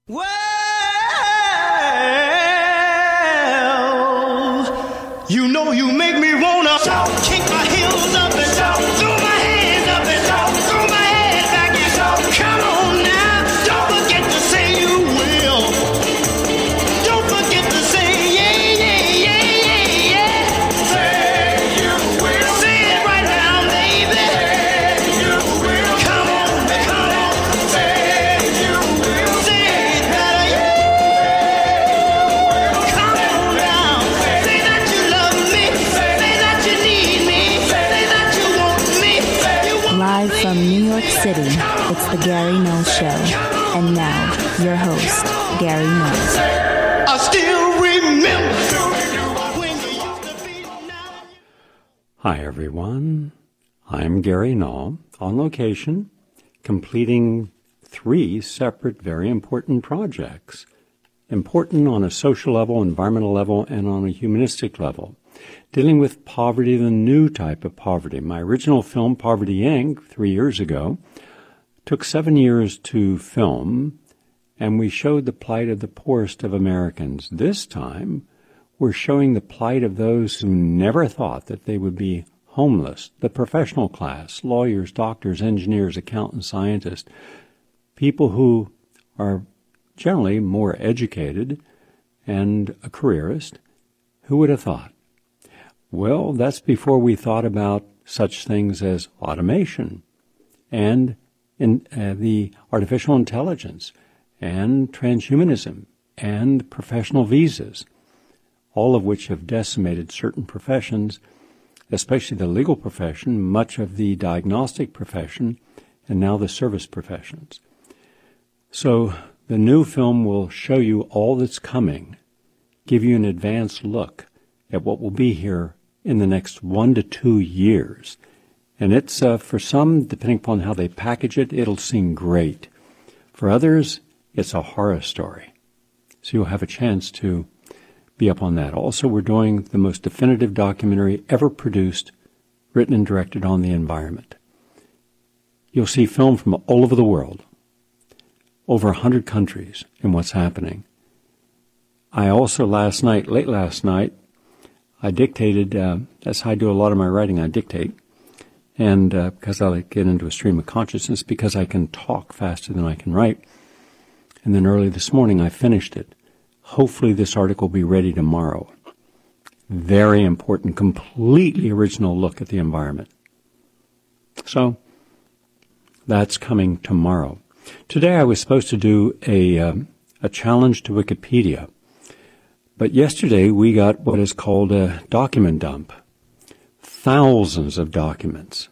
Well, you know you make me wanna kick my heels up and throw my hands up and throw my head back and come on now. Don't forget to say you will. Don't forget to say yeah, yeah, yeah, yeah, yeah. Say you will. Say it right now, baby. Say you will. Come on, come on. Say you will. Say it better, yeah. Come on now. Say that you love me. Say that you need me. Say that you want me. You want Live from New York City, it's the Gary Knowles Show. And now, your host, Gary Knowles. I still remember when you used to be now. Hi, everyone. I'm Gary Knowles, on location, completing 3 separate, very important projects. Important on a social level, environmental level, and on a humanistic level. Dealing with poverty, the new type of poverty. My original film, Poverty, Inc., 3 years ago, took 7 years to film, and we showed the plight of the poorest of Americans. This time, we're showing the plight of those who never thought that they would be homeless, the professional class, lawyers, doctors, engineers, accountants, scientists, people who are generally more educated and a careerist. Who would have thought? Well, that's before we thought about such things as automation and the artificial intelligence and transhumanism and professional visas, all of which have decimated certain professions, especially the legal profession, much of the diagnostic profession, and now the service professions. So the new film will show you all that's coming, give you an advanced look at what will be here in the next 1 to 2 years. And it's, for some, depending upon how they package it, it'll seem great. For others, it's a horror story. So you'll have a chance to be up on that. Also, we're doing the most definitive documentary ever produced, written and directed on the environment. You'll see film from all over the world, over 100 countries, and what's happening. I also late last night, I dictated, that's how I do a lot of my writing, I dictate. And because I like get into a stream of consciousness, because I can talk faster than I can write. And then early this morning, I finished it. Hopefully this article will be ready tomorrow. Very important, completely original look at the environment. So that's coming tomorrow. Today I was supposed to do a challenge to Wikipedia. But yesterday we got what is called a document dump. Thousands of documents.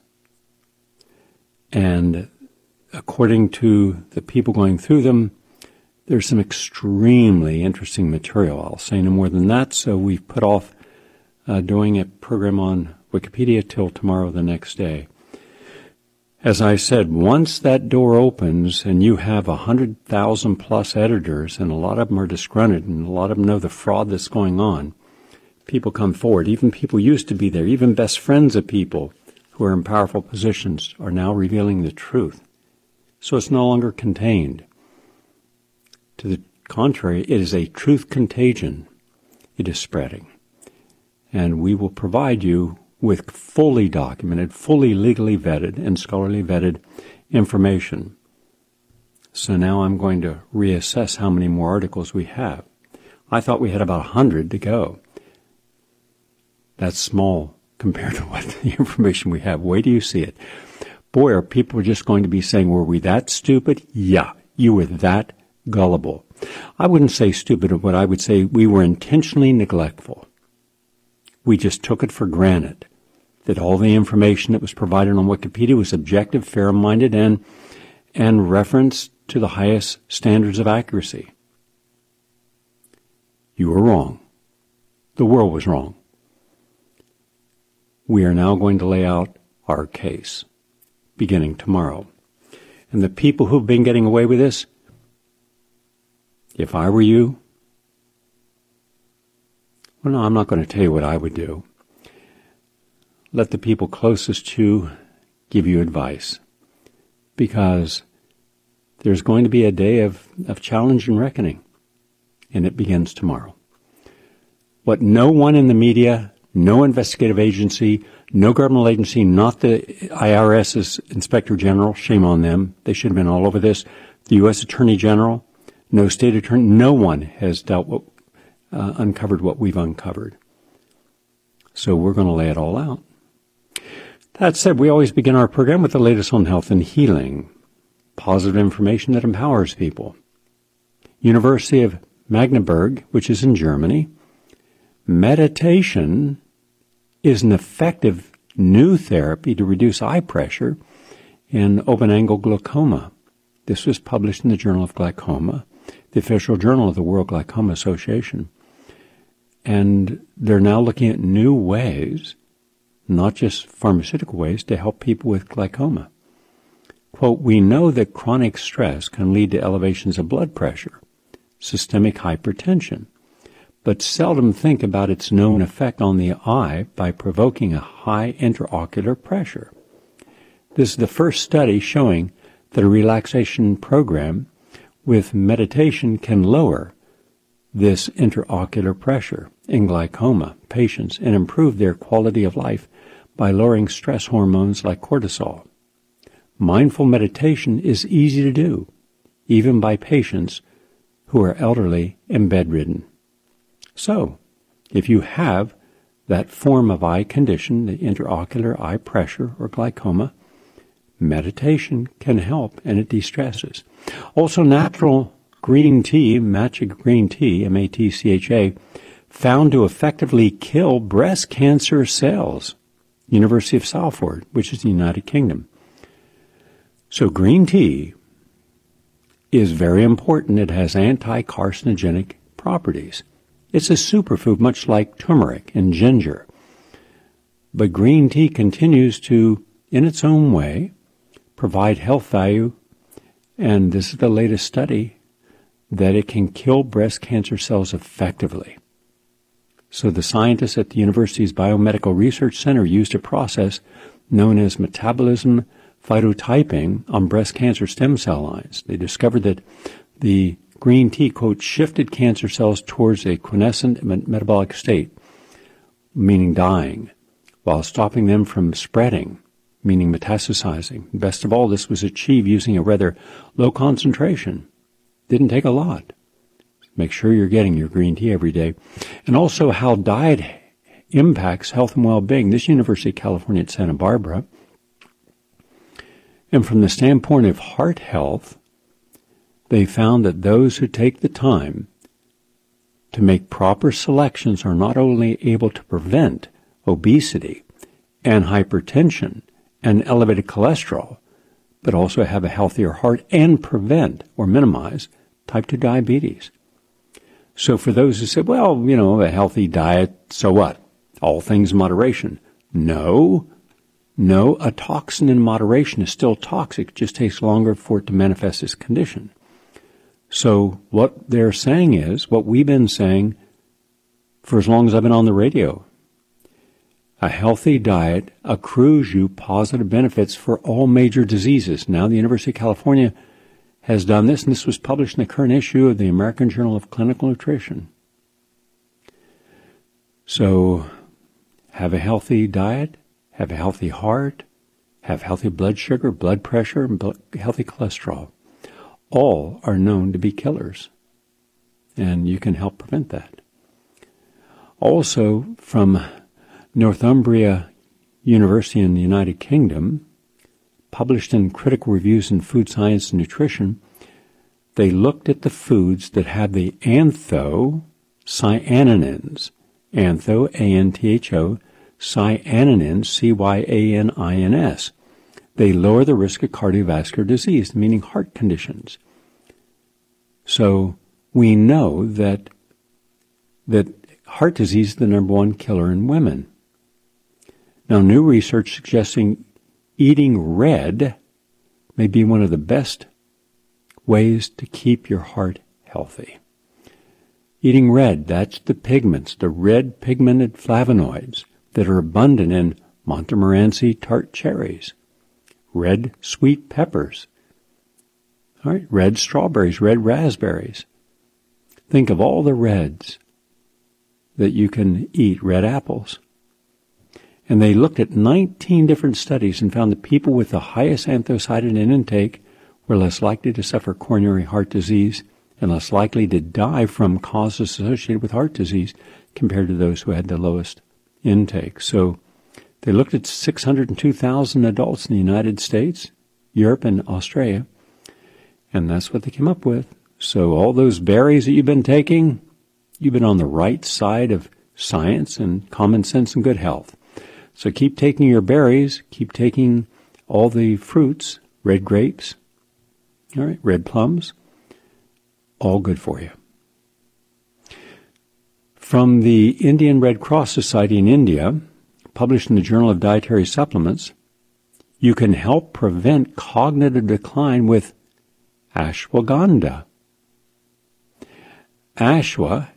And according to the people going through them, there's some extremely interesting material. I'll say no more than that, so we've put off doing a program on Wikipedia till tomorrow the next day. As I said, once that door opens and you have 100,000 plus editors, and a lot of them are disgruntled, and a lot of them know the fraud that's going on, people come forward. Even people used to be there, even best friends of people who are in powerful positions are now revealing the truth. So it's no longer contained. To the contrary, it is a truth contagion. It is spreading. And we will provide you with fully documented, fully legally vetted, and scholarly vetted information. So now I'm going to reassess how many more articles we have. I thought we had about 100 to go. That's small compared to what the information we have. Wait till you see it. Boy, are people just going to be saying, were we that stupid? Yeah, you were that gullible. I wouldn't say stupid, but I would say we were intentionally neglectful. We just took it for granted that all the information that was provided on Wikipedia was objective, fair-minded, and referenced to the highest standards of accuracy. You were wrong. The world was wrong. We are now going to lay out our case, beginning tomorrow. And the people who've been getting away with this, if I were you, well, no, I'm not going to tell you what I would do. Let the people closest to you give you advice. Because There's going to be a day of challenge and reckoning, and it begins tomorrow. What no one in the media, no investigative agency, no governmental agency, not the IRS's Inspector General, shame on them, they should have been all over this, the U.S. Attorney General, no state attorney, no one has uncovered what we've uncovered. So we're going to lay it all out. That said, we always begin our program with the latest on health and healing, positive information that empowers people. University of Magdeburg, which is in Germany, meditation is an effective new therapy to reduce eye pressure in open-angle glaucoma. This was published in the Journal of Glaucoma, the official journal of the World Glaucoma Association. And they're now looking at new ways, not just pharmaceutical ways, to help people with glaucoma. Quote, we know that chronic stress can lead to elevations of blood pressure, systemic hypertension, but seldom think about its known effect on the eye by provoking a high intraocular pressure. This is the first study showing that a relaxation program with meditation can lower this intraocular pressure in glaucoma patients and improve their quality of life by lowering stress hormones like cortisol. Mindful meditation is easy to do, even by patients who are elderly and bedridden. So, if you have that form of eye condition, the intraocular eye pressure or glaucoma, meditation can help and it de-stresses. Also, natural green tea, matcha green tea, M-A-T-C-H-A, found to effectively kill breast cancer cells. University of Salford, which is the United Kingdom. So green tea is very important. It has anti-carcinogenic properties. It's a superfood, much like turmeric and ginger. But green tea continues to, in its own way, provide health value, and this is the latest study, that it can kill breast cancer cells effectively. So the scientists at the university's Biomedical Research Center used a process known as metabolism phytotyping on breast cancer stem cell lines. They discovered that the green tea, quote, shifted cancer cells towards a quiescent metabolic state, meaning dying, while stopping them from spreading, meaning metastasizing. Best of all, this was achieved using a rather low concentration. Didn't take a lot. Make sure you're getting your green tea every day. And also how diet impacts health and well-being. This University of California at Santa Barbara. And from the standpoint of heart health, they found that those who take the time to make proper selections are not only able to prevent obesity and hypertension and elevated cholesterol, but also have a healthier heart and prevent or minimize type 2 diabetes. So for those who say, well, a healthy diet, so what? All things in moderation. No, a toxin in moderation is still toxic. It just takes longer for it to manifest its condition. So what they're saying is what we've been saying for as long as I've been on the radio. A healthy diet accrues you positive benefits for all major diseases. Now the University of California has done this, and this was published in the current issue of the American Journal of Clinical Nutrition. So have a healthy diet, have a healthy heart, have healthy blood sugar, blood pressure, and healthy cholesterol. All are known to be killers, and you can help prevent that. Also, from Northumbria University in the United Kingdom, published in Critical Reviews in Food Science and Nutrition, they looked at the foods that had the anthocyanins, antho, A-N-T-H-O, cyanins, C-Y-A-N-I-N-S. They lower the risk of cardiovascular disease, meaning heart conditions. So we know that heart disease is the number one killer in women. Now, new research suggesting eating red may be one of the best ways to keep your heart healthy. Eating red, that's the pigments, the red pigmented flavonoids that are abundant in Montmorency tart cherries, red sweet peppers, All right, red strawberries, red raspberries. Think of all the reds that you can eat, red apples. And they looked at 19 different studies and found that people with the highest anthocyanin intake were less likely to suffer coronary heart disease and less likely to die from causes associated with heart disease compared to those who had the lowest intake. So they looked at 602,000 adults in the United States, Europe, and Australia, and that's what they came up with. So all those berries that you've been taking, you've been on the right side of science and common sense and good health. So keep taking your berries, keep taking all the fruits, red grapes, all right, red plums, all good for you. From the Indian Red Cross Society in India, published in the Journal of Dietary Supplements, you can help prevent cognitive decline with ashwagandha. Ashwa,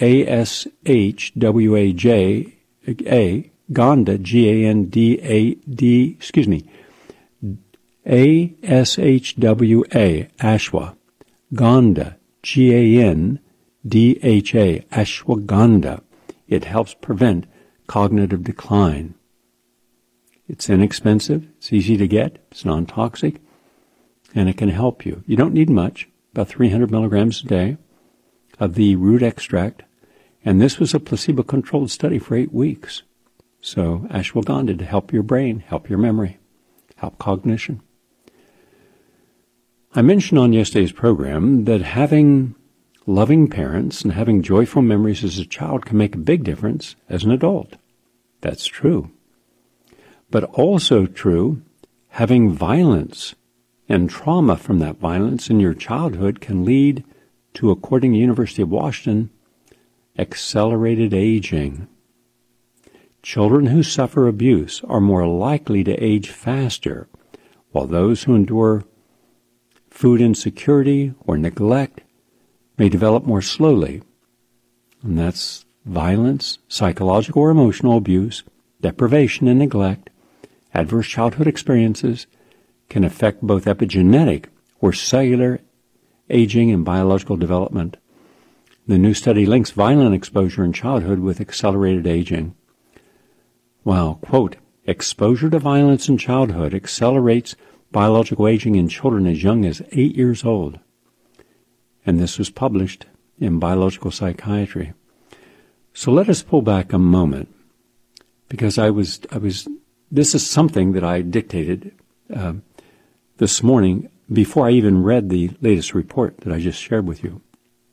A-S-H-W-A-J-A, Ganda, G-A-N-D-A-D, A-S-H-W-A, Ashwa, Ganda, G-A-N-D-H-A, ashwagandha. It helps prevent cognitive decline. It's inexpensive, it's easy to get, it's non-toxic, and it can help you. You don't need much, about 300 milligrams a day of the root extract, and this was a placebo-controlled study for 8 weeks. So ashwagandha to help your brain, help your memory, help cognition. I mentioned on yesterday's program that having loving parents and having joyful memories as a child can make a big difference as an adult. That's true. But also true, having violence and trauma from that violence in your childhood can lead to, according to the University of Washington, accelerated aging. Children who suffer abuse are more likely to age faster, while those who endure food insecurity or neglect may develop more slowly. And that's violence, psychological or emotional abuse, deprivation and neglect, adverse childhood experiences can affect both epigenetic or cellular aging and biological development. The new study links violent exposure in childhood with accelerated aging. Wow, quote, exposure to violence in childhood accelerates biological aging in children as young as 8 years old. And this was published in Biological Psychiatry. So let us pull back a moment, because this is something that I dictated this morning before I even read the latest report that I just shared with you.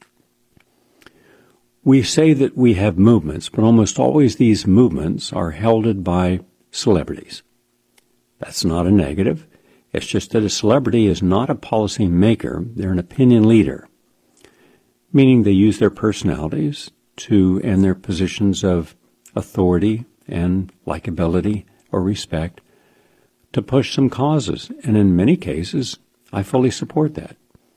We say that we have movements, but almost always these movements are heralded by celebrities. That's not a negative. It's just that a celebrity is not a policy maker. They're an opinion leader, meaning they use their personalities and their positions of authority and likability or respect to push some causes. And in many cases, I fully support that.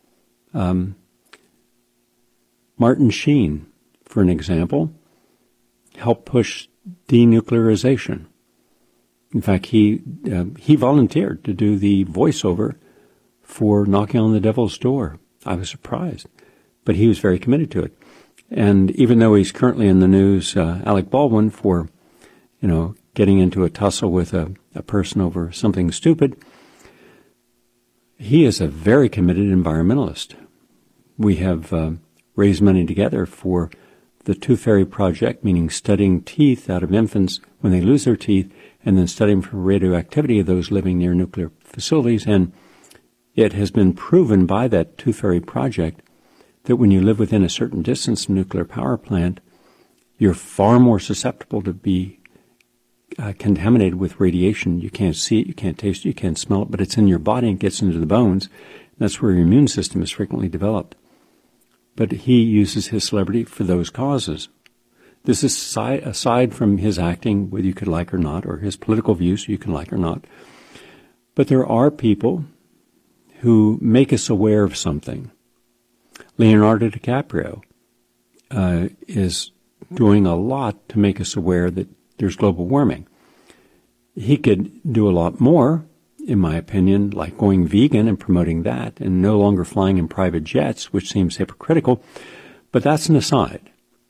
Martin Sheen, for an example, helped push denuclearization. In fact, he volunteered to do the voiceover for Knocking on the Devil's Door. I was surprised, but he was very committed to it. And even though he's currently in the news, Alec Baldwin, for, getting into a tussle with a person over something stupid, he is a very committed environmentalist. We have raised money together for the Tooth Fairy Project, meaning studying teeth out of infants when they lose their teeth, and then studying for radioactivity of those living near nuclear facilities. And it has been proven by that Tooth Fairy Project that when you live within a certain distance from a nuclear power plant, you're far more susceptible to be contaminated with radiation. You can't see it, you can't taste it, you can't smell it, but it's in your body and gets into the bones. That's where your immune system is frequently developed. But he uses his celebrity for those causes. This is aside from his acting, whether you could like or not, or his political views you can like or not. But there are people who make us aware of something. Leonardo DiCaprio is doing a lot to make us aware that there's global warming. He could do a lot more in my opinion, like going vegan and promoting that and no longer flying in private jets, which seems hypocritical. But that's an aside.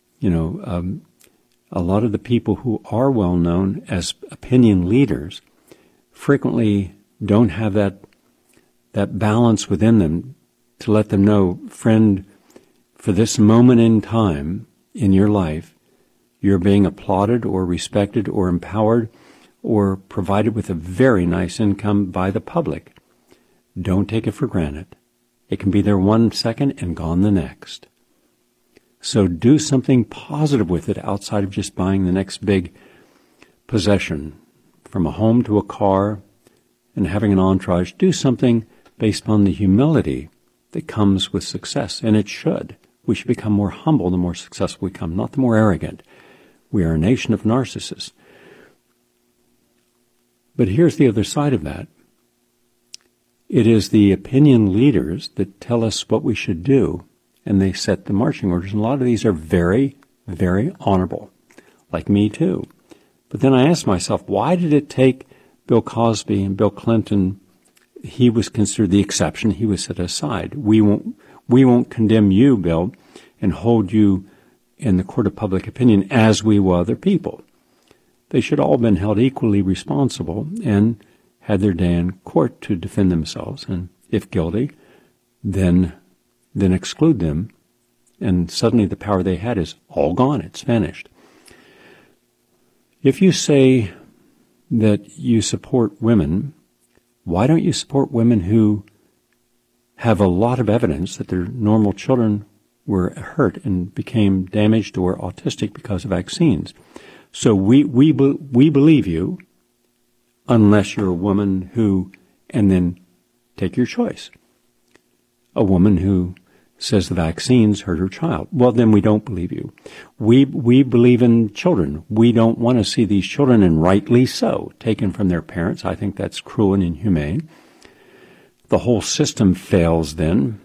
A lot of the people who are well known as opinion leaders frequently don't have that balance within them to let them know, friend, for this moment in time in your life, you're being applauded or respected or empowered or provided with a very nice income by the public. Don't take it for granted. It can be there 1 second and gone the next. So do something positive with it outside of just buying the next big possession, from a home to a car and having an entourage. Do something based on the humility that comes with success, and it should. We should become more humble the more successful we become, not the more arrogant. We are a nation of narcissists. But here's the other side of that. It is the opinion leaders that tell us what we should do, and they set the marching orders. And a lot of these are very, very honorable, like Me Too. But then I asked myself, why did it take Bill Cosby and Bill Clinton? He was considered the exception. He was set aside. We won't condemn you, Bill, and hold you in the court of public opinion as we will other people. They should all have been held equally responsible and had their day in court to defend themselves. And if guilty, then exclude them. And suddenly the power they had is all gone. It's vanished. If you say that you support women, why don't you support women who have a lot of evidence that their normal children were hurt and became damaged or autistic because of vaccines? So we believe you, unless you're a woman who, and then take your choice. A woman who says the vaccines hurt her child. Well, then we don't believe you. We believe in children. We don't want to see these children, and rightly so, taken from their parents. I think that's cruel and inhumane. The whole system fails then.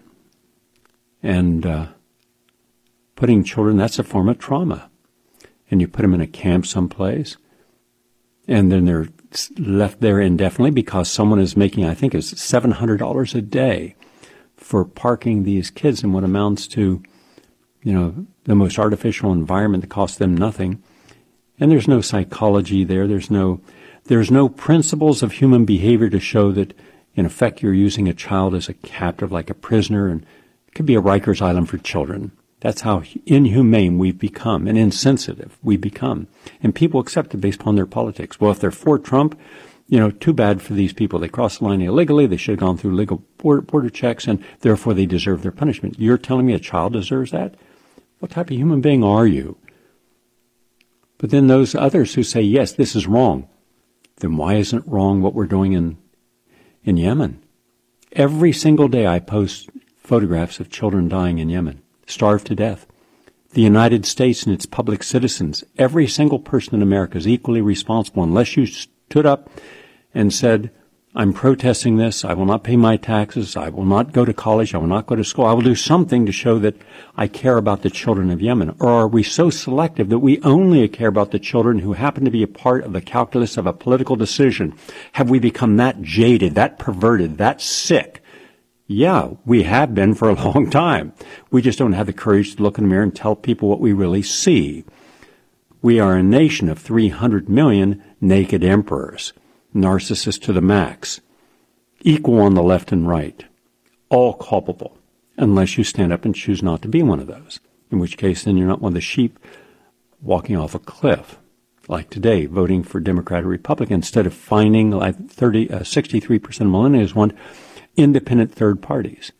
And putting children, that's a form of trauma. And you put them in a camp someplace, and then they're left there indefinitely because someone is making, I think it's $700 a day for parking these kids in what amounts to, the most artificial environment that costs them nothing. And there's no psychology there. There's no principles of human behavior to show that, in effect, you're using a child as a captive, like a prisoner, and it could be a Rikers Island for children. That's how inhumane we've become and insensitive we've become. And people accept it based upon their politics. Well, if they're for Trump, too bad for these people. They crossed the line illegally. They should have gone through legal border checks, and therefore they deserve their punishment. You're telling me a child deserves that? What type of human being are you? But then those others who say, yes, this is wrong, then why isn't wrong what we're doing in Yemen? Every single day I post photographs of children dying in Yemen, starved to death. The United States and its public citizens, every single person in America is equally responsible unless you stood up and said, I'm protesting this, I will not pay my taxes, I will not go to college, I will not go to school, I will do something to show that I care about the children of Yemen. Or are we so selective that we only care about the children who happen to be a part of the calculus of a political decision? Have we become that jaded, that perverted, that sick? Yeah, we have been for a long time. We just don't have the courage to look in the mirror and tell people what we really see. We are a nation of 300 million naked emperors, narcissists to the max, equal on the left and right, all culpable, unless you stand up and choose not to be one of those, in which case then you're not one of the sheep walking off a cliff, like today, voting for Democrat or Republican, instead of finding, like 63% of millennials want independent third parties.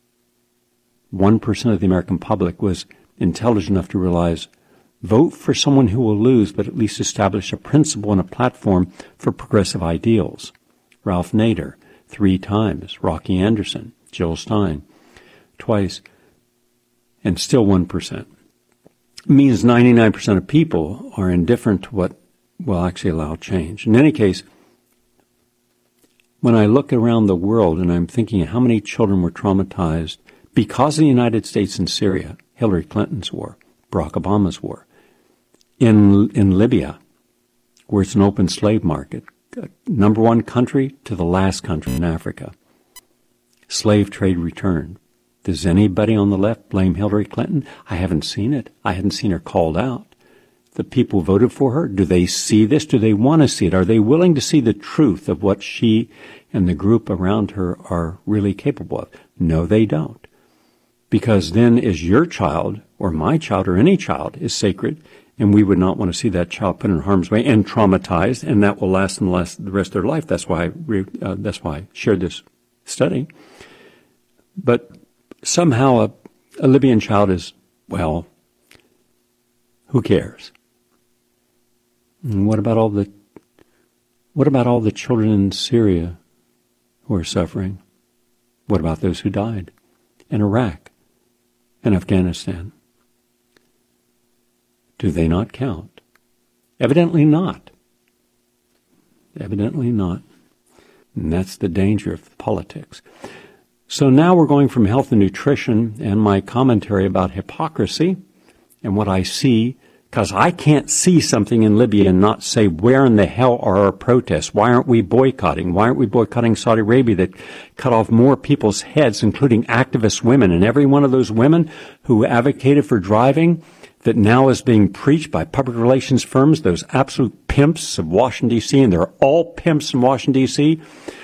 1% of the American public was intelligent enough to realize, vote for someone who will lose, but at least establish a principle and a platform for progressive ideals. Ralph Nader, 3 times. Rocky Anderson, Jill Stein, twice. And still 1%. It means 99% of people are indifferent to what will actually allow change. In any case, when I look around the world and I'm thinking how many children were traumatized because of the United States in Syria, Hillary Clinton's war, Barack Obama's war, in Libya, where it's an open slave market, number one country to the last country in Africa. Slave trade returned. Does anybody on the left blame Hillary Clinton? I haven't seen it. I hadn't seen her called out. The people voted for her. Do they see this? Do they want to see it? Are they willing to see the truth of what she and the group around her are really capable of? No, they don't. Because then is your child or my child or any child is sacred, and we would not want to see that child put in harm's way and traumatized, and that will last them the rest of their life. That's why I shared this study. But somehow a Libyan child is, well, who cares? And what about all the children in Syria who are suffering? What about those who died in Iraq and Afghanistan? Do they not count? Evidently not. Evidently not. And that's the danger of politics. So now we're going from health and nutrition and my commentary about hypocrisy and what I see, because I can't see something in Libya and not say, where in the hell are our protests? Why aren't we boycotting? Why aren't we boycotting Saudi Arabia that cut off more people's heads, including activist women? And every one of those women who advocated for driving that now is being preached by public relations firms, those absolute pimps of Washington, D.C., and they're all pimps in Washington, D.C.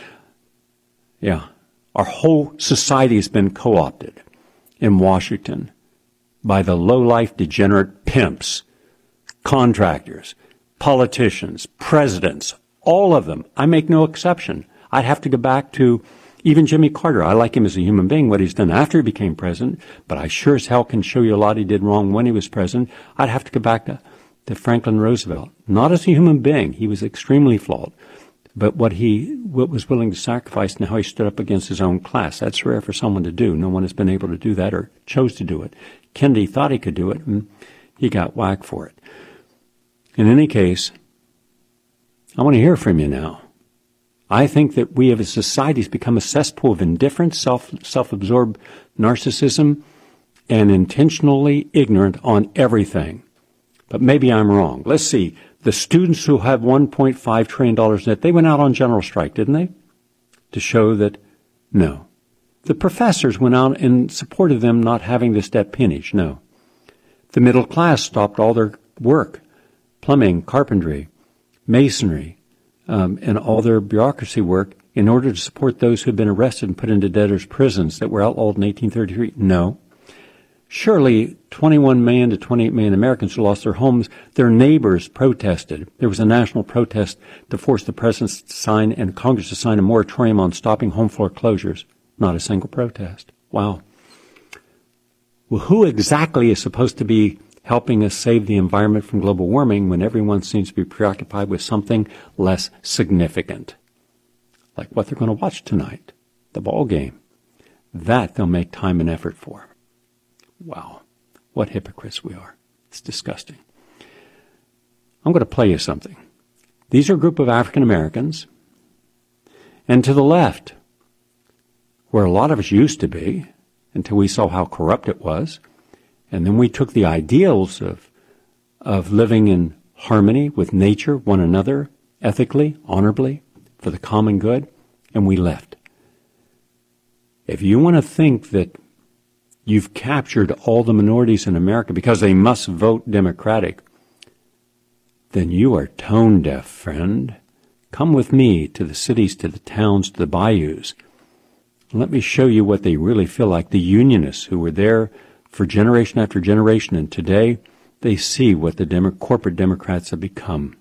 Yeah, our whole society has been co-opted in Washington by the low-life, degenerate pimps, contractors, politicians, presidents, all of them. I make no exception. I'd have to go back to even Jimmy Carter. I like him as a human being, what he's done after he became president, but I sure as hell can show you a lot he did wrong when he was president. I'd have to go back to Franklin Roosevelt. Not as a human being. He was extremely flawed. But what was willing to sacrifice and how he stood up against his own class. That's rare for someone to do. No one has been able to do that or chose to do it. Kennedy thought he could do it, and he got whacked for it. In any case, I want to hear from you now. I think that we as a society has become a cesspool of indifference, self-absorbed narcissism, and intentionally ignorant on everything. But maybe I'm wrong. Let's see. The students who have $1.5 trillion in debt, they went out on general strike, didn't they? To show that, no. The professors went out and supported them not having this debt pinnage, no. The middle class stopped all their work, plumbing, carpentry, masonry, and all their bureaucracy work in order to support those who had been arrested and put into debtors' prisons that were outlawed in 1833? No. Surely 21 million to 28 million Americans who lost their homes, their neighbors protested. There was a national protest to force the president to sign and Congress to sign a moratorium on stopping home foreclosures. Not a single protest. Wow. Well, who exactly is supposed to be helping us save the environment from global warming when everyone seems to be preoccupied with something less significant? Like what they're going to watch tonight, the ball game. That they'll make time and effort for. Wow, what hypocrites we are. It's disgusting. I'm going to play you something. These are a group of African Americans. And to the left, where a lot of us used to be, until we saw how corrupt it was, and then we took the ideals of living in harmony with nature, one another, ethically, honorably, for the common good, and we left. If you want to think that you've captured all the minorities in America because they must vote Democratic, then you are tone deaf, friend. Come with me to the cities, to the towns, to the bayous. Let me show you what they really feel like. The Unionists who were there for generation after generation, and today they see what the corporate Democrats have become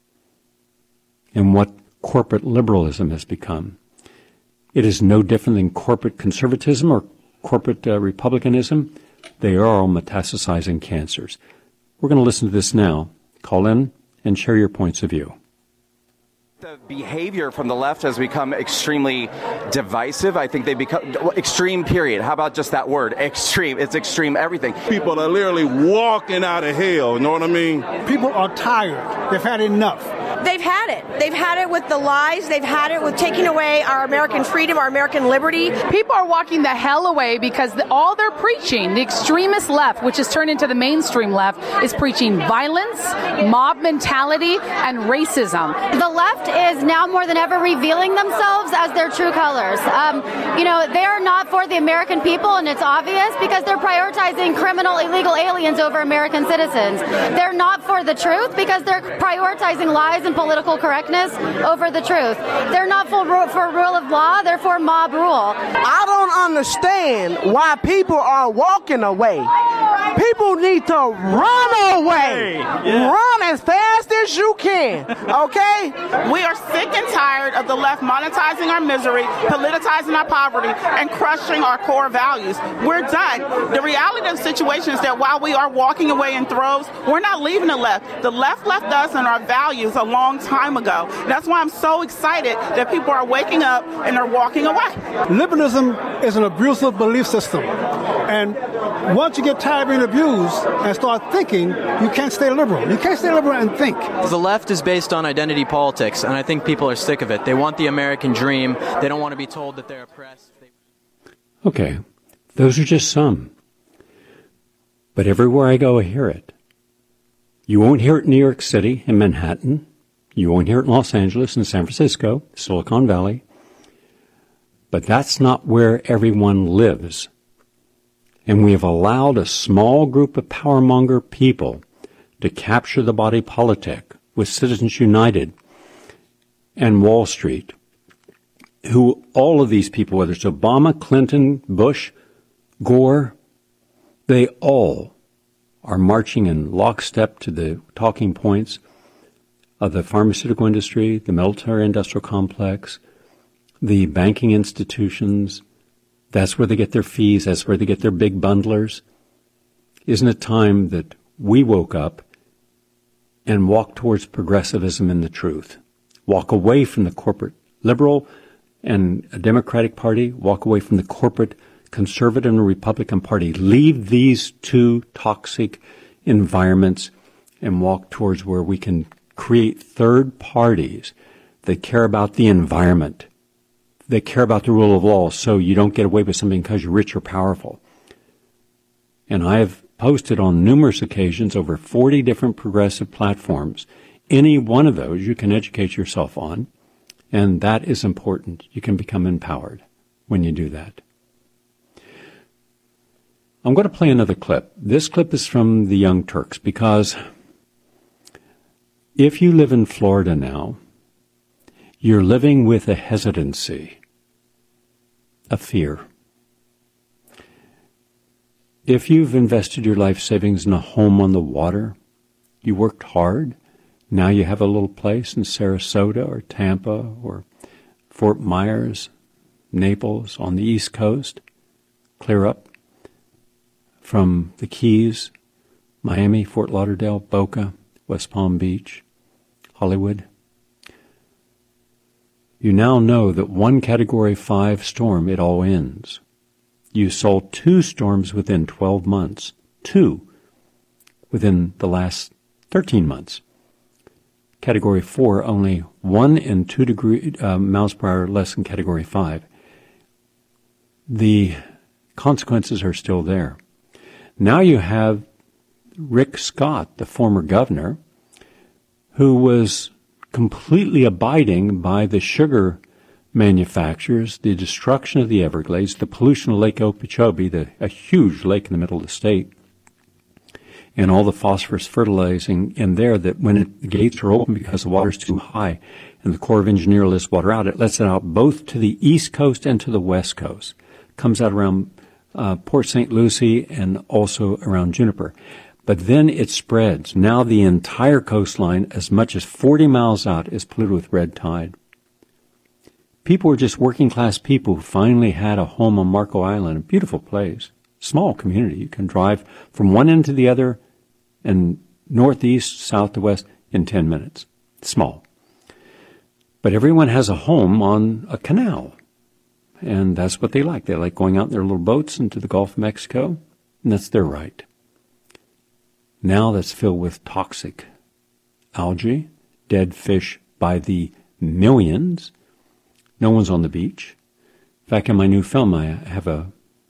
and what corporate liberalism has become. It is no different than corporate conservatism or corporate republicanism. They are all metastasizing cancers. We're going to listen to this now. Call in and share your points of view. The behavior from the left has become extremely divisive. I think they become extreme, period. How about just that word, extreme? It's extreme everything. People are literally walking out of hell, you know what I mean? People are tired. They've had enough. They've had it. They've had it with the lies. They've had it with taking away our American freedom, our American liberty. People are walking the hell away because all they're preaching, the extremist left, which has turned into the mainstream left, is preaching violence, mob mentality, and racism. The left is now more than ever revealing themselves as their true colors. They are not for the American people, and it's obvious because they're prioritizing criminal, illegal aliens over American citizens. They're not for the truth because they're prioritizing lies and political correctness over the truth. They're not for rule of law, they're for mob rule. I don't understand why people are walking away. People need to run away. Yeah. Run as fast as you can, okay? We are sick and tired of the left monetizing our misery, politicizing our poverty, and crushing our core values. We're done. The reality of the situation is that while we are walking away in droves, we're not leaving the left. The left left us and our values a long time ago. That's why I'm so excited that people are waking up and they're walking away. Liberalism is an abusive belief system. And once you get tired of being abused and start thinking, you can't stay liberal. You can't stay liberal and think. The left is based on identity politics, and I think people are sick of it. They want the American dream. They don't want to be told that they're oppressed. Okay, those are just some. But everywhere I go, I hear it. You won't hear it in New York City, in Manhattan. You won't hear it in Los Angeles, in San Francisco, Silicon Valley. But that's not where everyone lives. And we have allowed a small group of powermonger people to capture the body politic with Citizens United and Wall Street, who all of these people, whether it's Obama, Clinton, Bush, Gore, they all are marching in lockstep to the talking points of the pharmaceutical industry, the military-industrial complex, the banking institutions. That's where they get their fees. That's where they get their big bundlers. Isn't it time that we woke up and walked towards progressivism and the truth? Walk away from the corporate liberal and a Democratic Party. Walk away from the corporate conservative and Republican Party. Leave these two toxic environments and walk towards where we can create third parties that care about the environment. They care about the rule of law, so you don't get away with something because you're rich or powerful. And I have posted on numerous occasions over 40 different progressive platforms. Any one of those you can educate yourself on, and that is important. You can become empowered when you do that. I'm going to play another clip. This clip is from the Young Turks, because if you live in Florida now, you're living with a hesitancy, a fear. If you've invested your life savings in a home on the water, you worked hard, now you have a little place in Sarasota or Tampa or Fort Myers, Naples on the East Coast, clear up from the Keys, Miami, Fort Lauderdale, Boca, West Palm Beach, Hollywood. You now know that one Category 5 storm, it all ends. You sold 2 storms within 12 months, 2 within the last 13 months. Category 4, only 1 and 2 miles per hour less than Category 5. The consequences are still there. Now you have Rick Scott, the former governor, who was completely abiding by the sugar manufacturers, the destruction of the Everglades, the pollution of Lake Okeechobee, a huge lake in the middle of the state, and all the phosphorus fertilizing in there, that when the gates are open because the water's too high and the Corps of Engineers lets water out, it lets it out both to the East Coast and to the West Coast. Comes out around Port St. Lucie and also around Juniper. But then it spreads. Now the entire coastline, as much as 40 miles out, is polluted with red tide. People were just working class people who finally had a home on Marco Island, a beautiful place, small community. You can drive from one end to the other and northeast, south to west in 10 minutes. Small. But everyone has a home on a canal. And that's what they like. They like going out in their little boats into the Gulf of Mexico, and that's their right. Now that's filled with toxic algae dead fish by the millions. No one's on the beach. In fact, in my new film, I have a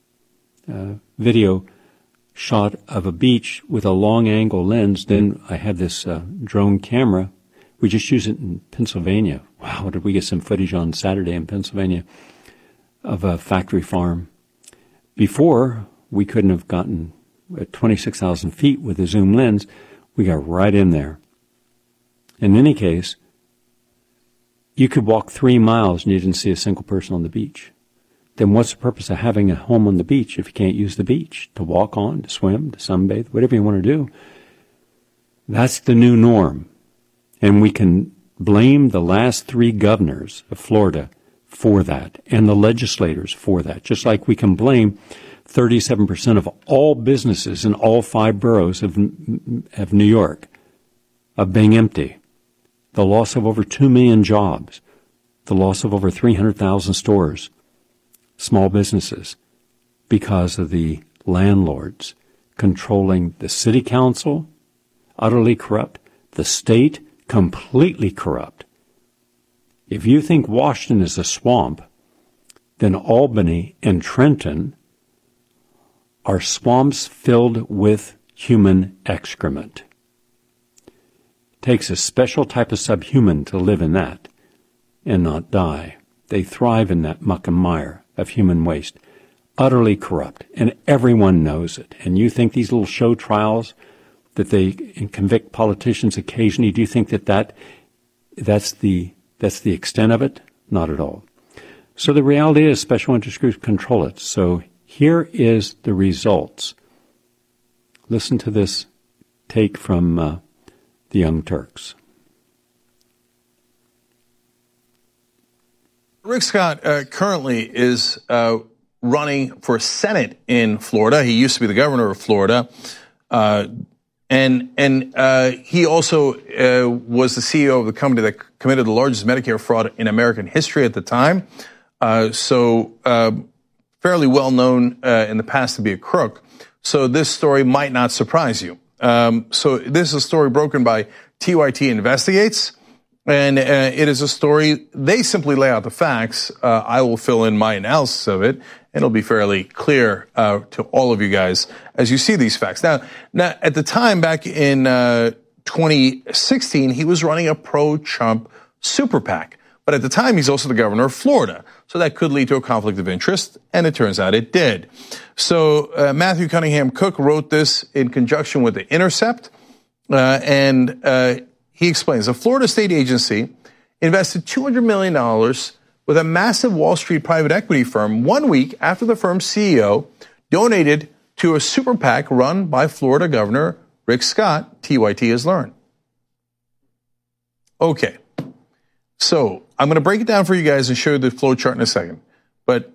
video shot of a beach with a long-angle lens. Then I have this drone camera. We just use it in Pennsylvania. Wow, did we get some footage on Saturday in Pennsylvania of a factory farm. Before, we couldn't have gotten at 26,000 feet with a zoom lens. We got right in there. In any case, you could walk 3 miles and you didn't see a single person on the beach. Then what's the purpose of having a home on the beach if you can't use the beach to walk on, to swim, to sunbathe, whatever you want to do? That's the new norm. And we can blame the last 3 governors of Florida for that and the legislators for that, just like we can blame 37% of all businesses in all 5 boroughs of New York of being empty, the loss of over 2 million jobs, the loss of over 300,000 stores, small businesses, because of the landlords controlling the city council, utterly corrupt, the state, completely corrupt. If you think Washington is a swamp, then Albany and Trenton are swamps filled with human excrement. It takes a special type of subhuman to live in that and not die. They thrive in that muck and mire of human waste. Utterly corrupt, and everyone knows it. And you think these little show trials that they convict politicians occasionally, do you think that's the extent of it? Not at all. So the reality is special interest groups control it. So here is the results. Listen to this take from the Young Turks. Rick Scott currently is running for Senate in Florida. He used to be the governor of Florida. And he also was the CEO of the company that committed the largest Medicare fraud in American history at the time. Fairly well known in the past to be a crook. So this story might not surprise you. So this is a story broken by TYT Investigates. And it is a story, they simply lay out the facts. I will fill in my analysis of it, and it'll be fairly clear to all of you guys as you see these facts. Now at the time, back in 2016, he was running a pro-Trump super PAC. But at the time, he's also the governor of Florida. So that could lead to a conflict of interest, and it turns out it did. So Matthew Cunningham Cook wrote this in conjunction with The Intercept, he explains, a Florida state agency invested $200 million with a massive Wall Street private equity firm 1 week after the firm's CEO donated to a super PAC run by Florida Governor Rick Scott, TYT has learned. Okay, so I'm going to break it down for you guys and show you the flow chart in a second. But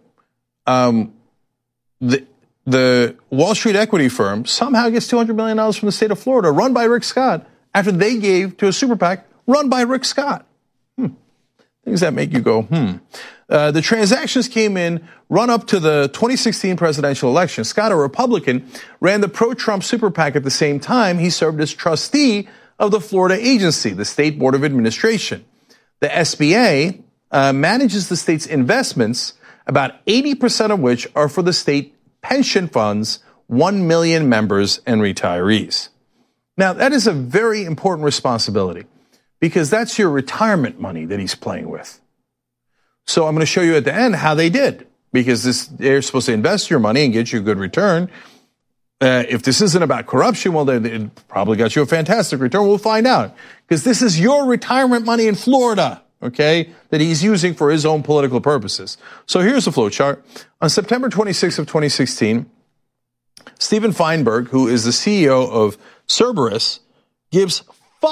the Wall Street equity firm somehow gets $200 million from the state of Florida, run by Rick Scott, after they gave to a super PAC run by Rick Scott. Things that make you go, The transactions came in run up to the 2016 presidential election. Scott, a Republican, ran the pro-Trump super PAC at the same time. He served as trustee of the Florida agency, the State Board of Administration. The SBA manages the state's investments, about 80% of which are for the state pension funds, 1 million members and retirees. Now, that is a very important responsibility because that's your retirement money that he's playing with. So I'm going to show you at the end how they did, because they're supposed to invest your money and get you a good return. If this isn't about corruption, well, they probably got you a fantastic return. We'll find out, because this is your retirement money in Florida, okay, that he's using for his own political purposes. So here's the flow chart. On September 26th of 2016, Steven Feinberg, who is the CEO of Cerberus, gives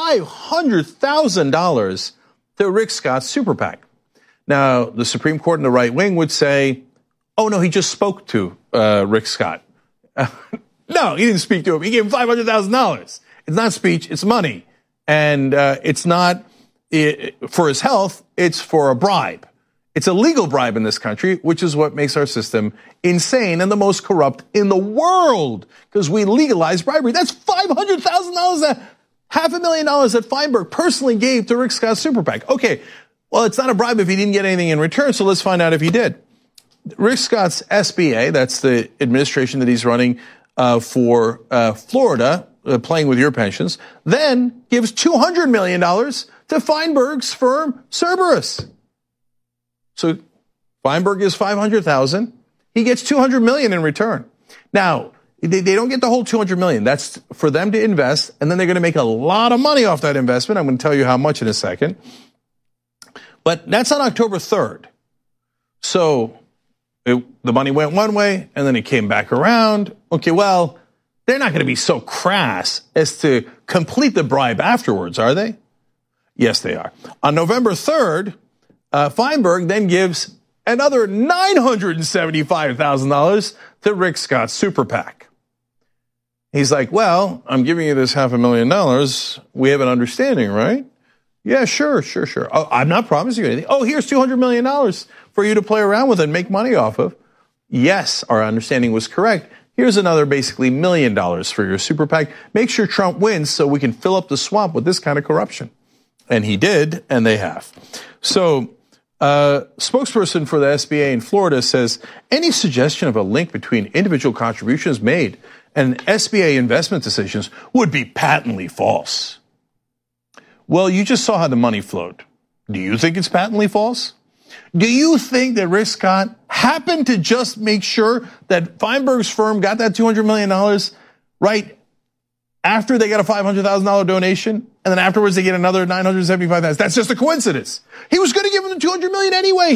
$500,000 to Rick Scott's super PAC. Now, the Supreme Court and the right wing would say, oh, no, he just spoke to Rick Scott. No, he didn't speak to him. He gave him $500,000. It's not speech, it's money. And it's not for his health, it's for a bribe. It's a legal bribe in this country, which is what makes our system insane and the most corrupt in the world, because we legalize bribery. That's $500,000 $500,000 that Feinberg personally gave to Rick Scott's super PAC. Okay, well, it's not a bribe if he didn't get anything in return, so let's find out if he did. Rick Scott's SBA, that's the administration that he's running for Florida, playing with your pensions, then gives $200 million to Feinberg's firm, Cerberus. So Feinberg gives $500,000. He gets $200 million in return. Now, they don't get the whole $200 million. That's for them to invest, and then they're going to make a lot of money off that investment. I'm going to tell you how much in a second. But that's on October 3rd. So the money went one way, and then it came back around. Okay, well, they're not going to be so crass as to complete the bribe afterwards, are they? Yes, they are. On November 3rd, Feinberg then gives another $975,000 to Rick Scott's super PAC. He's like, well, I'm giving you this $500,000. We have an understanding, right? Yeah, sure. Oh, I'm not promising you anything. Oh, here's $200 million for you to play around with and make money off of. Yes, our understanding was correct. Here's another basically $1 million for your super PAC. Make sure Trump wins so we can fill up the swamp with this kind of corruption. And he did, and they have. So, spokesperson for the SBA in Florida says any suggestion of a link between individual contributions made and SBA investment decisions would be patently false. Well, you just saw how the money flowed. Do you think it's patently false? Do you think that Rick Scott happened to just make sure that Feinberg's firm got that $200 million right after they got a $500,000 donation, and then afterwards they get another $975,000? That's just a coincidence. He was going to give him the $200 million anyway.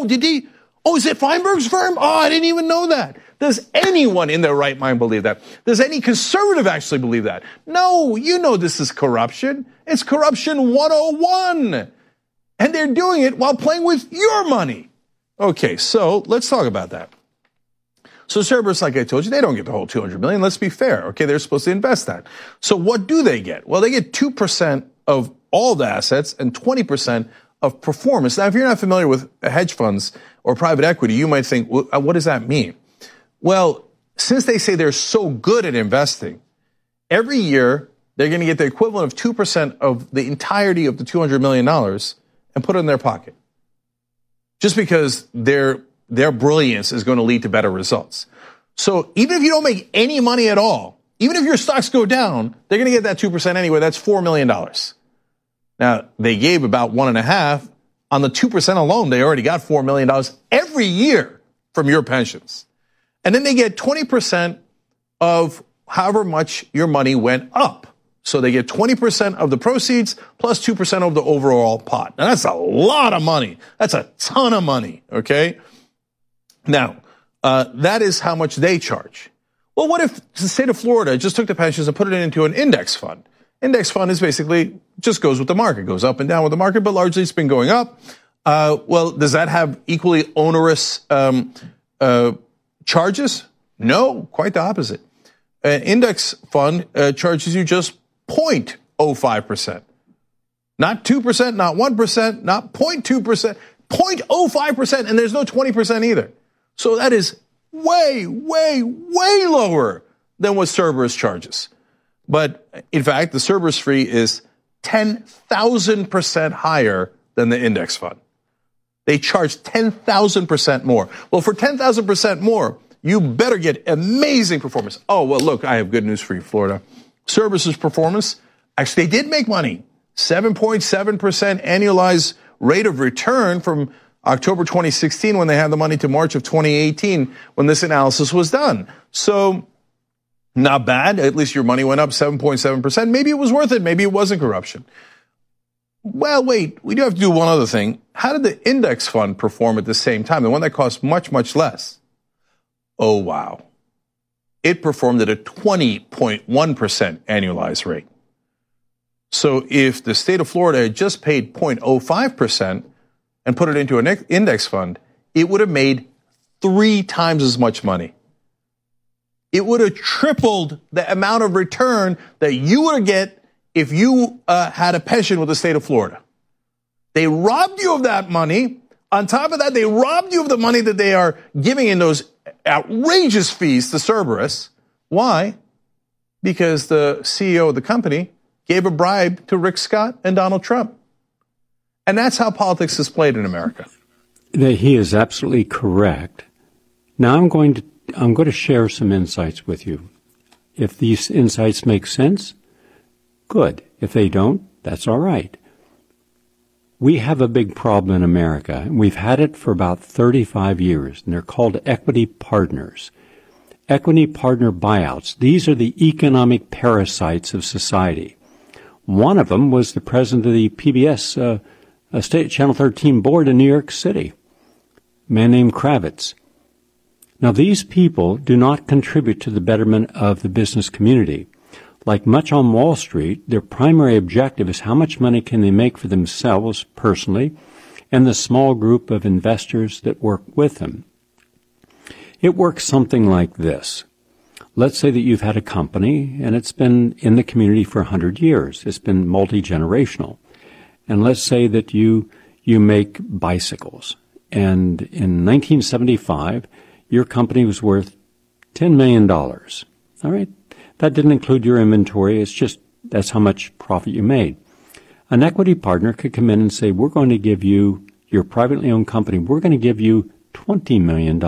Is it Feinberg's firm? Oh, I didn't even know that. Does anyone in their right mind believe that? Does any conservative actually believe that? No, you know this is corruption. It's corruption 101. And they're doing it while playing with your money. Okay, so let's talk about that. So Cerberus, like I told you, they don't get the whole $200 million. Let's be fair. Okay, they're supposed to invest that. So what do they get? Well, they get 2% of all the assets and 20% of performance. Now, if you're not familiar with hedge funds or private equity, you might think, well, what does that mean? Well, since they say they're so good at investing, every year they're going to get the equivalent of 2% of the entirety of the $200 million and put it in their pocket. Just because their brilliance is going to lead to better results. So even if you don't make any money at all, even if your stocks go down, they're going to get that 2% anyway. That's $4 million. Now, they gave about 1.5. On the 2% alone, they already got $4 million every year from your pensions. And then they get 20% of however much your money went up. So they get 20% of the proceeds plus 2% of the overall pot. Now, that's a lot of money. That's a ton of money, okay? Now, that is how much they charge. Well, what if the state of Florida just took the pensions and put it into an index fund? Index fund is basically just goes with the market, goes up and down with the market, but largely it's been going up. Well, does that have equally onerous charges? No, quite the opposite. An index fund charges you just 0.05%. Not 2%, not 1%, not 0.2%, 0.05%, and there's no 20% either. So that is way, way, way lower than what Cerberus charges. But in fact, the Cerberus fee is 10,000% higher than the index fund. They charge 10,000% more. Well, for 10,000% more, you better get amazing performance. Oh, well, look, I have good news for you, Florida. Cerberus's performance, actually, they did make money. 7.7% annualized rate of return from October 2016 when they had the money to March of 2018 when this analysis was done. So not bad. At least your money went up 7.7%. Maybe it was worth it. Maybe it wasn't corruption. Well, wait, we do have to do one other thing. How did the index fund perform at the same time? The one that cost much, much less. Oh, wow. It performed at a 20.1% annualized rate. So if the state of Florida had just paid 0.05% and put it into an index fund, it would have made 3 times as much money. It would have tripled the amount of return that you would get if you had a pension with the state of Florida. They robbed you of that money. On top of that, they robbed you of the money that they are giving in those outrageous fees to Cerberus. Why? Because the CEO of the company gave a bribe to Rick Scott and Donald Trump. And that's how politics is played in America. He is absolutely correct. Now I'm going to share some insights with you. If these insights make sense, good. If they don't, that's all right. We have a big problem in America, and we've had it for about 35 years, and they're called equity partners. Equity partner buyouts. These are the economic parasites of society. One of them was the president of the PBS State Channel 13 board in New York City, a man named Kravitz. Now, these people do not contribute to the betterment of the business community. Like much on Wall Street, their primary objective is how much money can they make for themselves personally and the small group of investors that work with them. It works something like this. Let's say that you've had a company and it's been in the community for 100 years. It's been multi-generational. And let's say that you make bicycles. And in 1975, your company was worth $10 million. All right? That didn't include your inventory. It's just that's how much profit you made. An equity partner could come in and say, we're going to give you, your privately owned company, we're going to give you $20 million.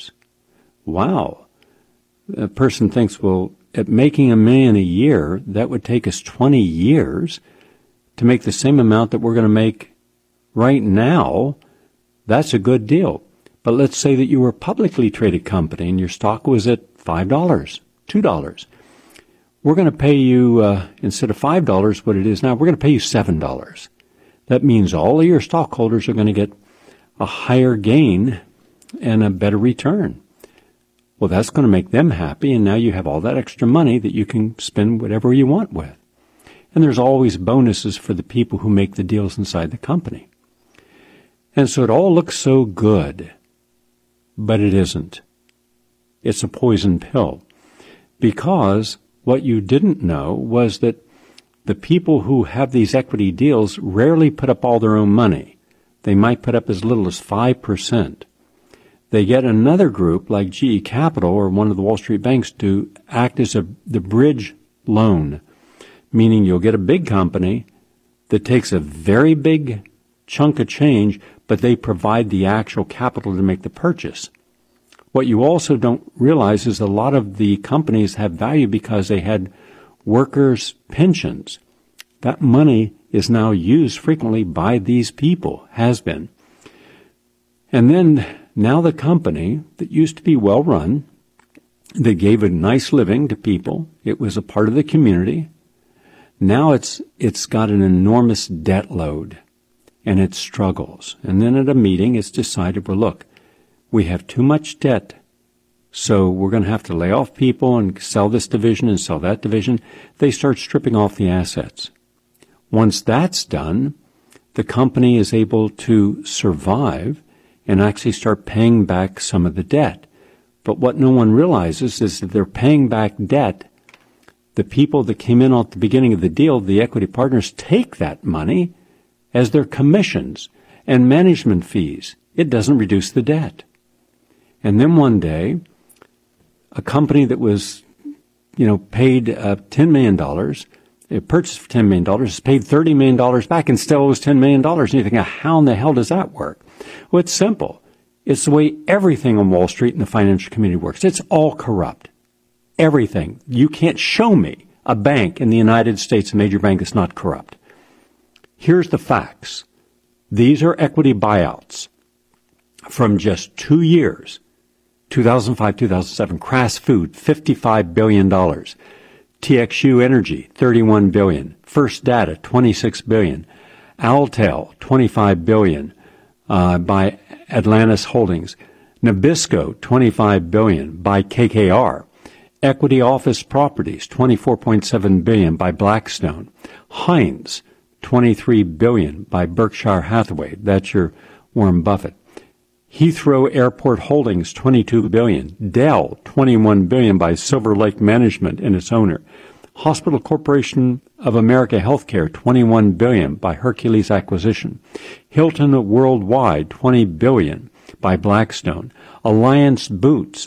Wow. A person thinks, well, at making $1 million a year, that would take us 20 years to make the same amount that we're going to make right now. That's a good deal. But let's say that you were a publicly traded company and your stock was at $5, $2. We're going to pay you, instead of $5, what it is now, we're going to pay you $7. That means all of your stockholders are going to get a higher gain and a better return. Well, that's going to make them happy, and now you have all that extra money that you can spend whatever you want with. And there's always bonuses for the people who make the deals inside the company. And so it all looks so good, but it isn't. It's a poison pill. Because what you didn't know was that the people who have these equity deals rarely put up all their own money. They might put up as little as 5%. They get another group like GE Capital or one of the Wall Street banks to act as the bridge loan, meaning you'll get a big company that takes a very big chunk of change, but they provide the actual capital to make the purchase. What you also don't realize is a lot of the companies have value because they had workers' pensions. That money is now used frequently by these people, has been. And then now the company that used to be well run, that gave a nice living to people, it was a part of the community. Now it's got an enormous debt load and it struggles. And then at a meeting it's decided, well, look, we have too much debt, so we're going to have to lay off people and sell this division and sell that division. They start stripping off the assets. Once that's done, the company is able to survive and actually start paying back some of the debt. But what no one realizes is that they're paying back debt. The people that came in at the beginning of the deal, the equity partners, take that money as their commissions and management fees. It doesn't reduce the debt. And then one day, a company that was, paid $10 million, it purchased for $10 million, is paid $30 million back and still owes $10 million. And you think, how in the hell does that work? Well, it's simple. It's the way everything on Wall Street and the financial community works. It's all corrupt. Everything. You can't show me a bank in the United States, a major bank, that's not corrupt. Here's the facts. These are equity buyouts from just 2 years. 2005, 2007, Kraft Food, $55 billion. TXU Energy, $31 billion. First Data, $26 billion. Altel, $25 billion by Atlantis Holdings. Nabisco, $25 billion by KKR. Equity Office Properties, $24.7 billion by Blackstone. Heinz, $23 billion by Berkshire Hathaway. That's your Warren Buffett. Heathrow Airport Holdings, $22 billion. Dell, $21 billion by Silver Lake Management and its owner. Hospital Corporation of America Healthcare, $21 billion by Hercules Acquisition. Hilton Worldwide, $20 billion by Blackstone. Alliance Boots,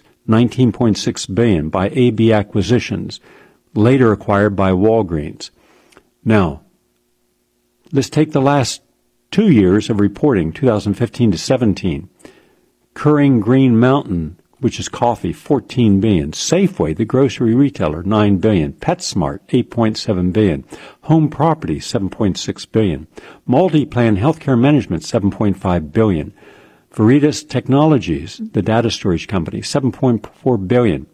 $19.6 billion by AB Acquisitions, later acquired by Walgreens. Now, let's take the last 2 years of reporting, 2015 to 17. Keurig Green Mountain, which is coffee, $14 billion. Safeway, the grocery retailer, $9 billion. PetSmart, $8.7 billion. Home Property, $7.6 billion. Multiplan Healthcare Management, $7.5 billion. Veritas Technologies, the data storage company, $7.4 billion.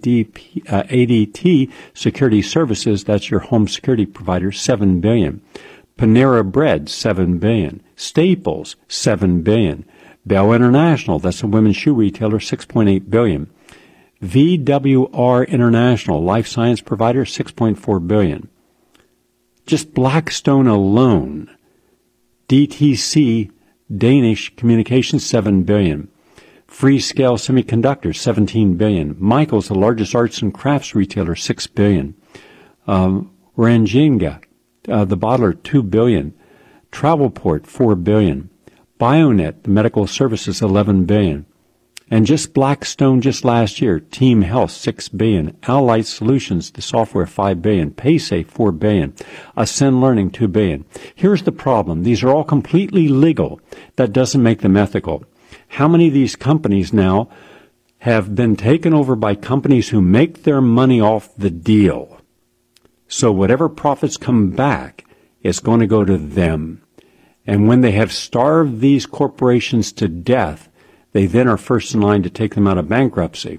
ADT Security Services, that's your home security provider, $7 billion. Panera Bread, $7 billion. Staples, $7 billion. Bell International, that's a women's shoe retailer, $6.8 billion. VWR International, life science provider, $6.4 billion. Just Blackstone alone, DTC Danish Communications, $7 billion. Freescale Semiconductors, $17 billion. Michaels, the largest arts and crafts retailer, $6 billion. Ranginga, the bottler, $2 billion. Travelport, $4 billion. Bionet, the medical services, $11 billion. And just Blackstone just last year, Team Health, $6 billion. Allied Solutions, the software, $5 billion. Paysafe, $4 billion. Ascend Learning, $2 billion. Here's the problem. These are all completely legal. That doesn't make them ethical. How many of these companies now have been taken over by companies who make their money off the deal? So whatever profits come back is going to go to them. And when they have starved these corporations to death, they then are first in line to take them out of bankruptcy.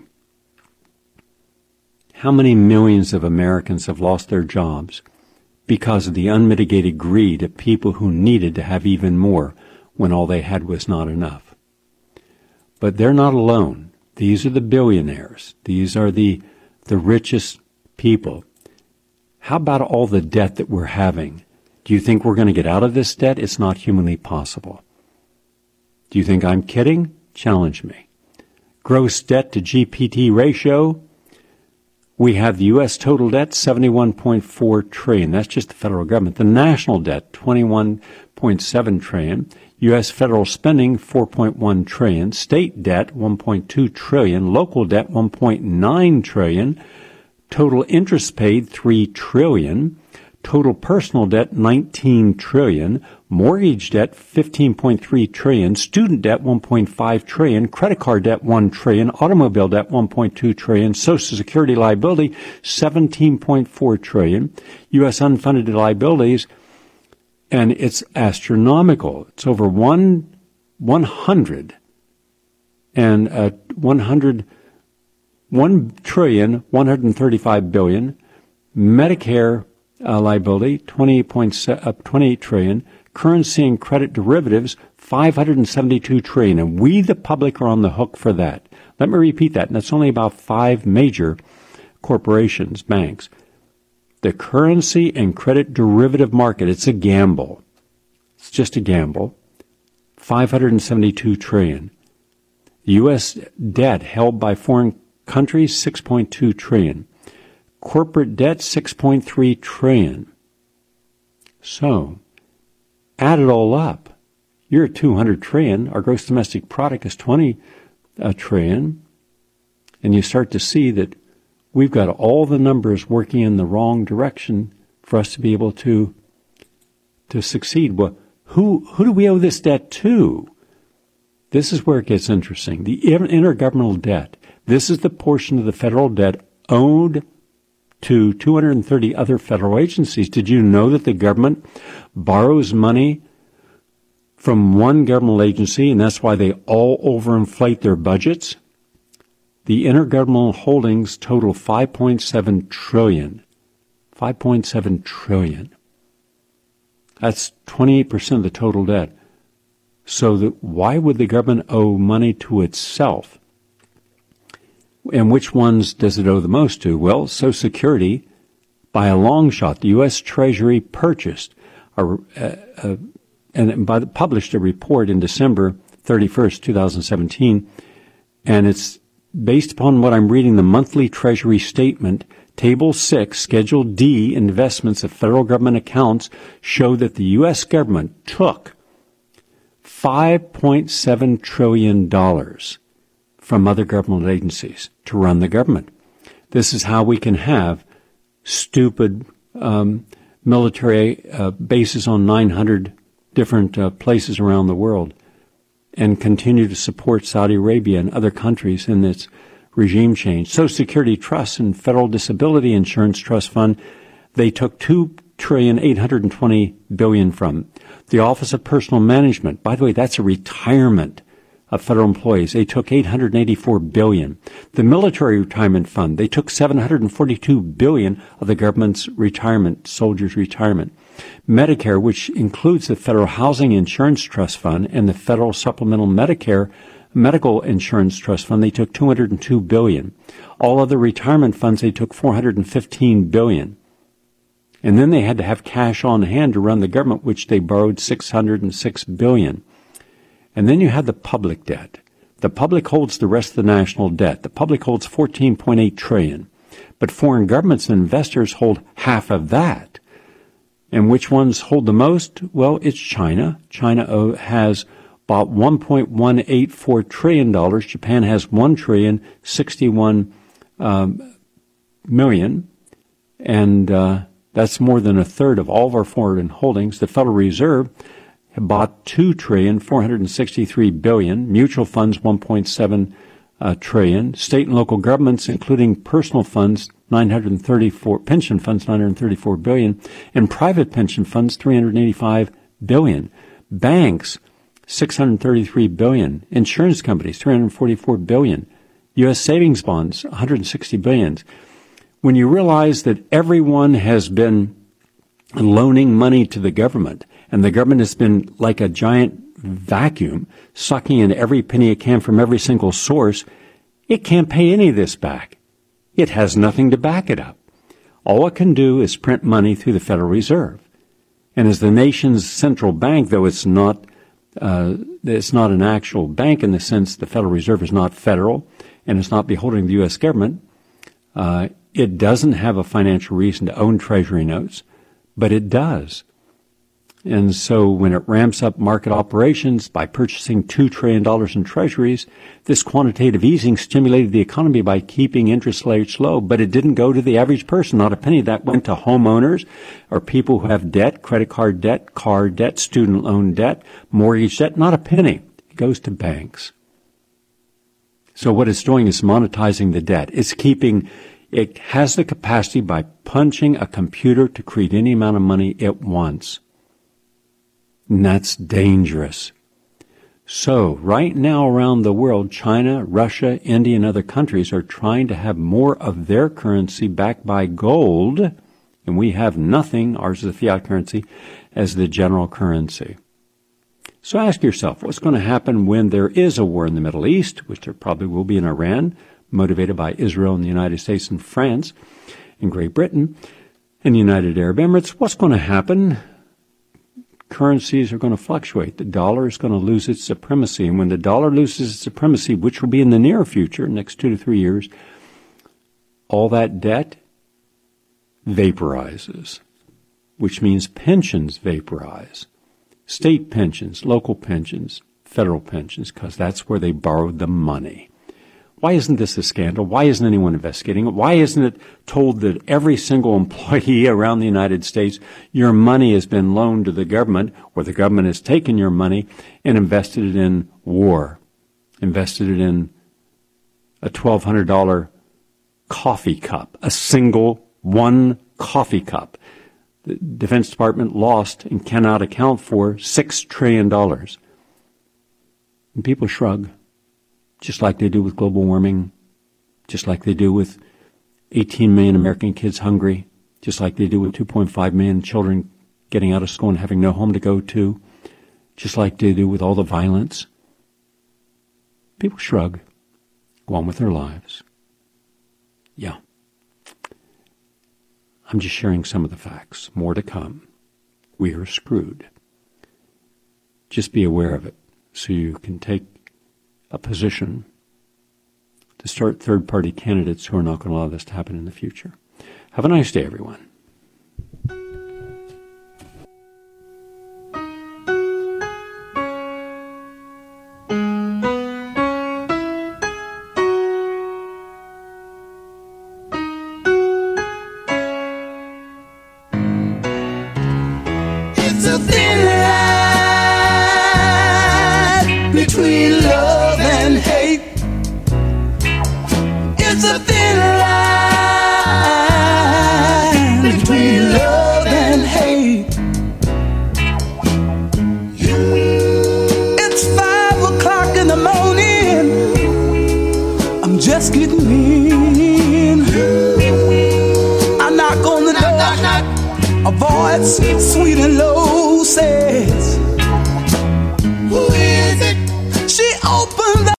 How many millions of Americans have lost their jobs because of the unmitigated greed of people who needed to have even more when all they had was not enough? But they're not alone. These are the billionaires. These are the richest people. How about all the debt that we're having? Do you think we're going to get out of this debt? It's not humanly possible. Do you think I'm kidding? Challenge me. Gross debt to GPT ratio. We have the U.S. total debt, $71.4 trillion. That's just the federal government. The national debt, $21.7 trillion. U.S. federal spending, $4.1 trillion. State debt, $1.2 trillion. Local debt, $1.9 trillion. Total interest paid, $3 trillion. Total personal debt, $19 trillion. Mortgage debt, $15.3 trillion. Student debt, $1.5 trillion. Credit card debt, $1 trillion. Automobile debt, $1.2 trillion. Social Security liability, $17.4 trillion. U.S. unfunded liabilities, and it's astronomical. It's over $1 trillion, $135 billion. Medicare liability, $28 trillion. Currency and credit derivatives, $572 trillion. And we, the public, are on the hook for that. Let me repeat that. And that's only about 5 major corporations, banks. The currency and credit derivative market, it's a gamble. It's just a gamble. $572 trillion. U.S. debt held by foreign countries, $6.2 trillion. Corporate debt, $6.3 trillion. So, add it all up. You're at $200 trillion. Our gross domestic product is $20 trillion. And you start to see that we've got all the numbers working in the wrong direction for us to be able to succeed. Well, who do we owe this debt to? This is where it gets interesting. The intergovernmental debt. This is the portion of the federal debt owed to 230 other federal agencies. Did you know that the government borrows money from one governmental agency, and that's why they all overinflate their budgets? The intergovernmental holdings total $5.7 trillion. $5.7 trillion. That's 28% of the total debt. So why would the government owe money to itself? And which ones does it owe the most to? Well, Social Security, by a long shot. The U.S. Treasury purchased published a report in December 31st, 2017, and it's based upon what I'm reading, the monthly Treasury statement, Table 6, Schedule D, investments of federal government accounts, show that the U.S. government took $5.7 trillion from other government agencies to run the government. This is how we can have stupid military bases on 900 different places around the world, and continue to support Saudi Arabia and other countries in its regime change. Social Security Trust and Federal Disability Insurance Trust Fund, they took $2,820 billion from. The Office of Personal Management, by the way, that's a retirement of federal employees. They took $884 billion. The Military Retirement Fund, they took $742 billion of the government's retirement, soldiers' retirement. Medicare, which includes the Federal Housing Insurance Trust Fund and the Federal Supplemental Medicare Medical Insurance Trust Fund, they took $202 billion. All other retirement funds, they took $415 billion. And then they had to have cash on hand to run the government, which they borrowed $606 billion. And then you had the public debt. The public holds the rest of the national debt. The public holds $14.8 trillion. But foreign governments and investors hold half of that. And which ones hold the most? Well, it's China. China has about $1.184 trillion. Japan has $1,061 million. And that's more than a third of all of our foreign holdings. The Federal Reserve bought $2,463 billion. Mutual funds, $1.7 trillion. State and local governments, including personal funds, pension funds, $934 billion. And private pension funds, $385 billion. Banks, $633 billion. Insurance companies, $344 billion. U.S. savings bonds, $160 billion. When you realize that everyone has been loaning money to the government, and the government has been like a giant vacuum, sucking in every penny it can from every single source, it can't pay any of this back. It has nothing to back it up. All it can do is print money through the Federal Reserve. And as the nation's central bank, though it's not an actual bank in the sense the Federal Reserve is not federal and it's not beholden to the U.S. government, it doesn't have a financial reason to own Treasury notes, but it does. And so when it ramps up market operations by purchasing $2 trillion in treasuries, this quantitative easing stimulated the economy by keeping interest rates low, but it didn't go to the average person. Not a penny. That went to homeowners or people who have debt, credit card debt, car debt, student loan debt, mortgage debt. Not a penny. It goes to banks. So what it's doing is monetizing the debt. It has the capacity by punching a computer to create any amount of money it wants. And that's dangerous. So right now around the world, China, Russia, India, and other countries are trying to have more of their currency backed by gold, and we have nothing, ours is a fiat currency, as the general currency. So ask yourself, what's going to happen when there is a war in the Middle East, which there probably will be in Iran, motivated by Israel and the United States and France and Great Britain and the United Arab Emirates? What's going to happen? Currencies are going to fluctuate. The dollar is going to lose its supremacy. And when the dollar loses its supremacy, which will be in the near future, next 2 to 3 years, all that debt vaporizes, which means pensions vaporize. State pensions, local pensions, federal pensions, because that's where they borrowed the money. Why isn't this a scandal? Why isn't anyone investigating it? Why isn't it told that every single employee around the United States, your money has been loaned to the government, or the government has taken your money and invested it in war, invested it in a $1,200 coffee cup, a single one coffee cup. The Defense Department lost and cannot account for $6 trillion. And people shrug. Just like they do with global warming, just like they do with 18 million American kids hungry, just like they do with 2.5 million children getting out of school and having no home to go to, just like they do with all the violence. People shrug, go on with their lives. Yeah. I'm just sharing some of the facts. More to come. We are screwed. Just be aware of it so you can take a position to start third-party candidates who are not going to allow this to happen in the future. Have a nice day, everyone. between love and hate. It's a thin line between love and hate. It's 5 o'clock in the morning. I'm just getting in. I knock on the door. A voice sweet and low says, "Who is it?" She opens